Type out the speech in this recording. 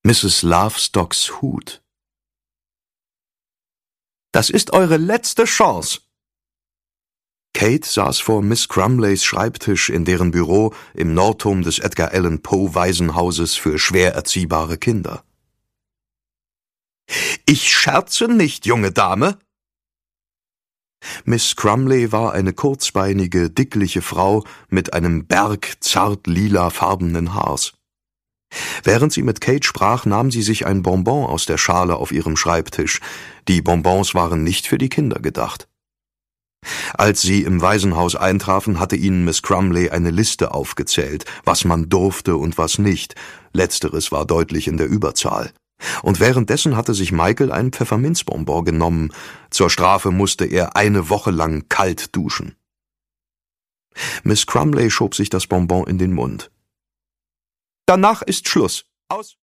Mrs. Lavestocks Hut. »Das ist eure letzte Chance!« Kate saß vor Miss Crumleys Schreibtisch in deren Büro im Nordturm des Edgar Allan Poe Waisenhauses für schwer erziehbare Kinder. »Ich scherze nicht, junge Dame!« Miss Crumley war eine kurzbeinige, dickliche Frau mit einem Berg zart lilafarbenen Haars. Während sie mit Kate sprach, nahm sie sich ein Bonbon aus der Schale auf ihrem Schreibtisch. Die Bonbons waren nicht für die Kinder gedacht. Als sie im Waisenhaus eintrafen, hatte ihnen Miss Crumley eine Liste aufgezählt, was man durfte und was nicht. Letzteres war deutlich in der Überzahl. Und währenddessen hatte sich Michael ein Pfefferminzbonbon genommen. Zur Strafe musste er eine Woche lang kalt duschen. Miss Crumley schob sich das Bonbon in den Mund. »Danach ist Schluss. Aus!«